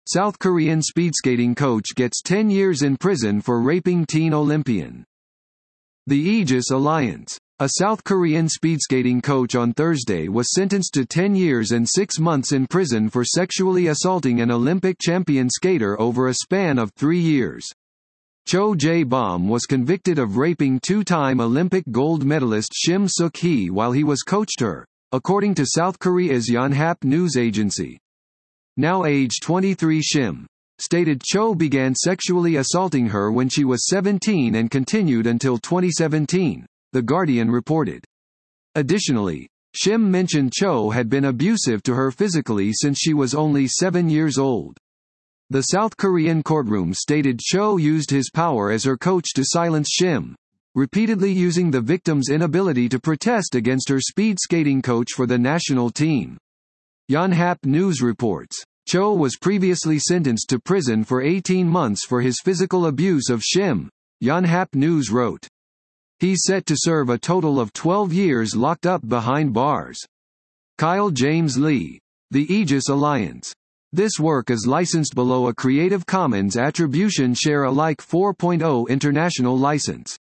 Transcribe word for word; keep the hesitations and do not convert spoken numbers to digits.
South Korean speedskating coach gets ten years in prison for raping teen Olympian. The Aegis Alliance. A South Korean speedskating coach on Thursday was sentenced to ten years and six months in prison for sexually assaulting an Olympic champion skater over a span of three years. Cho Jae-bom was convicted of raping two-time Olympic gold medalist Shim Suk-hee while he was coached her, according to South Korea's Yonhap news agency. Now age twenty-three, Shim stated Cho began sexually assaulting her when she was seventeen and continued until twenty seventeen, The Guardian reported. Additionally, Shim mentioned Cho had been abusive to her physically since she was only seven years old. The South Korean courtroom stated Cho used his power as her coach to silence Shim, repeatedly using the victim's inability to protest against her speed skating coach for the national team. Yonhap News reports, Cho was previously sentenced to prison for eighteen months for his physical abuse of Shim, Yonhap News wrote. He's set to serve a total of twelve years locked up behind bars. Kyle James Lee. The Aegis Alliance. This work is licensed below a Creative Commons Attribution Share Alike four point oh international license.